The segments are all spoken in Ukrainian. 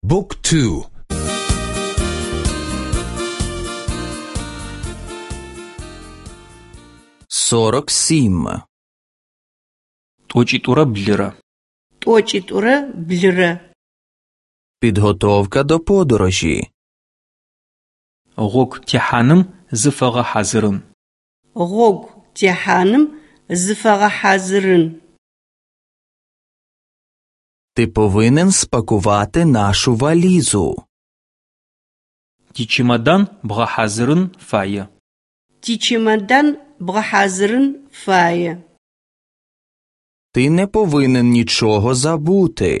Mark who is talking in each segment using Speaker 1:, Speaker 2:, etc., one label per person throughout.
Speaker 1: Book 2.
Speaker 2: 47.
Speaker 3: Тӏокӏитӏурэ блырэ.
Speaker 4: Тӏокӏитӏурэ блырэ.
Speaker 2: Підготовка до подорожі.
Speaker 3: Гъогу техьаным зыфэгъэхьазырын.
Speaker 4: Гъогу техьаным зыфэгъэхьазырын.
Speaker 2: Ти повинен спакувати нашу валізу.
Speaker 3: Тичемодан бгъэхьазырын фае.
Speaker 4: Тичемодан бгъэхьазырын фае.
Speaker 2: Ти не повинен нічого забути.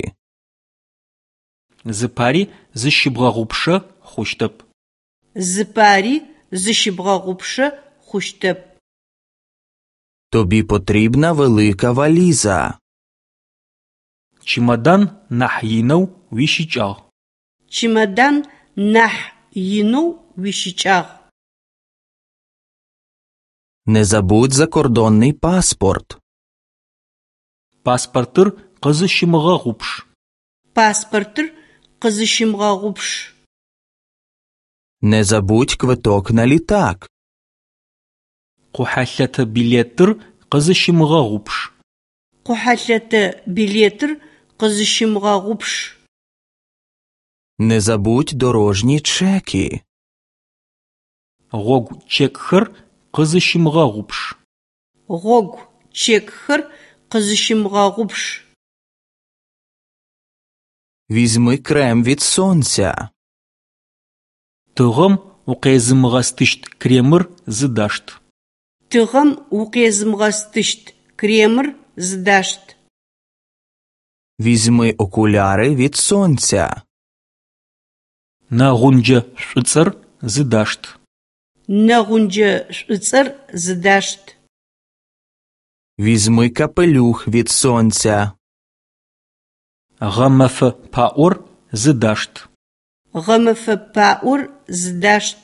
Speaker 3: Зыпари зыщыбгъэгъупшэ хъущтэп.
Speaker 4: Зыпари зыщыбгъэгъупшэ хъущтэп.
Speaker 2: Тобі потрібна велика валіза.
Speaker 3: Чемодан нахь инэу уищыкӏагъ.
Speaker 4: Чемодан нахь инэу уищыкӏагъ.
Speaker 2: Не забудь закордонний паспорт.
Speaker 3: Паспортыр къызыщымыгъэгъупш.
Speaker 4: Паспортыр къызыщымыгъэгъупш.
Speaker 2: Не забудь квиток на літак.
Speaker 3: Къухьэлъэтэ билетыр къызыщымыгъэгъупш.
Speaker 4: Къухьэлъэтэ билетыр къызыщымыгъэгъупш.
Speaker 2: Не забудь дорожні чеки.
Speaker 3: Гъогу чекхэр къызыщымыгъэгъупш.
Speaker 4: Гъогу чекхэр къызыщымыгъэгъупш.
Speaker 2: Візьми крем від сонця.
Speaker 3: Тыгъэм укъезымыгъэстыщт кремыр зыдашт.
Speaker 4: Тыгъэм укъезымыгъэстыщт кремыр зыдашт.
Speaker 2: Візьми окуляри від сонця.
Speaker 3: Нэгъунджэ шӏуцӏэр зыдашт.
Speaker 4: Нэгъунджэ шӏуцӏэр зыдашт.
Speaker 2: Візьми капелюх від сонця.
Speaker 3: Гъэмэфэ паӏор зыдашт.
Speaker 4: Гъэмэфэ паӏор зыдашт.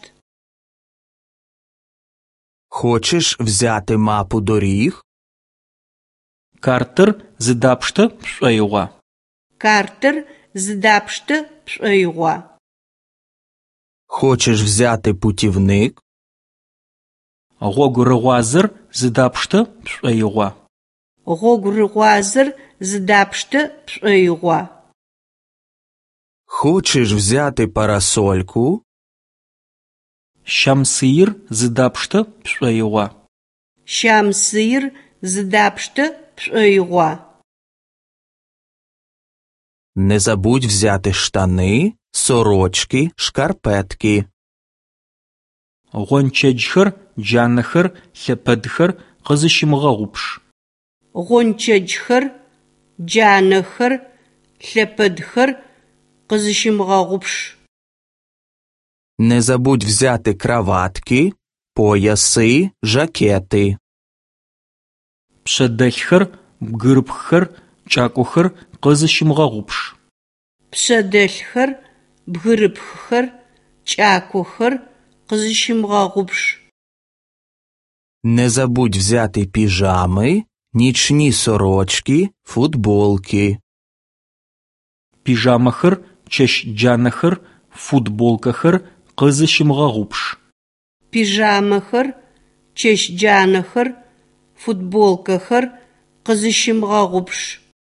Speaker 2: Хочеш взяти мапу доріг?
Speaker 3: Картыр зыдапштэ пшӏоигъуа?
Speaker 4: Картыр зыдапштэ пшӏоигъуа?
Speaker 2: Хочеш взяти путівник?
Speaker 3: Гъогу рыгъуазэр зыдапштэ пшӏоигъуа?
Speaker 4: Гъогу рыгъуазэр зыдапштэ пшӏоигъуа?
Speaker 2: Хочеш взяти парасольку?
Speaker 3: Щамсыир зыдапштэ пшӏоигъуа?
Speaker 4: Щамсыир зыдапштэ пшӏоигъуа?
Speaker 2: Не забудь взяти штани, сорочки, шкарпетки.
Speaker 3: Гъончэджхэр, джанэхэр, лъэпэдхэр къызыщымыгъэгъупш.
Speaker 4: Гъончэджхэр, джанэхэр, лъэпэдхэр къызыщымыгъэгъупш.
Speaker 2: Не забудь взяти краватки, пояси, жакети.
Speaker 3: Пшъэдэлъхэр, бгырыпххэр, кӏакохэр къызыщымыгъэгъупш.
Speaker 4: Пшъэдэлъхэр, бгырыпххэр, кӏакохэр къызыщымыгъэгъупш.
Speaker 2: Не забудь взяти піжами, нічні сорочки, футболки.
Speaker 3: Пижамэхэр, чэщ джанэхэр, футболкэхэр къызыщымыгъэгъупш.
Speaker 4: Пижамэхэр, чэщ джанэхэр, футболкэхэр къызыщымыгъэгъупш.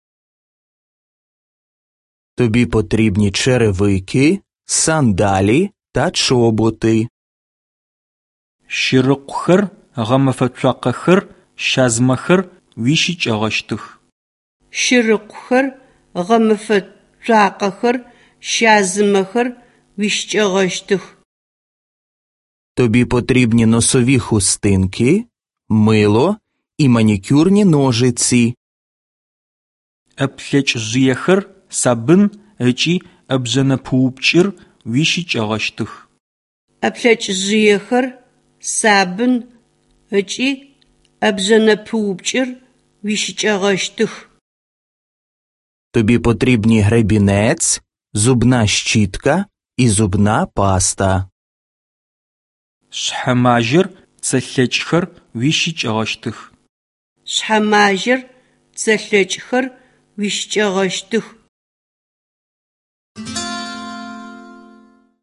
Speaker 2: Тобі потрібні черевики, сандалі та чоботи.
Speaker 3: Щырыкъухэр, гъэмэфэ цуакъэхэр, щазмэхэр уищыкӏэгъэщтых.
Speaker 4: Щырыкъухэр, гъэмэфэ цуакъэхэр, щазмэхэр уищыкӏэгъэщтых.
Speaker 2: Тобі потрібні носові хустинки, мило і манікюрні ножиці.
Speaker 3: Ӏэплъэкӏыжъыехэр, сабын ыкӏи ӏэбжъэнэ-пыупчӏыр уищыкӏэгъэщтых.
Speaker 4: Ӏэплъэкӏыжъыехэр, сабын ыкӏи ӏэбжъэнэ-пыупчӏыр уищыкӏэгъэщтых.
Speaker 2: Тобі потрібні гребінець, зубна щітка і зубна паста.
Speaker 3: Шъхьэмажэр, цэлъэкӏхэр уищыкӏэгъэщтых.
Speaker 4: Шъхьэмажэр, цэлъэкӏхэр уищыкӏэгъэщтых.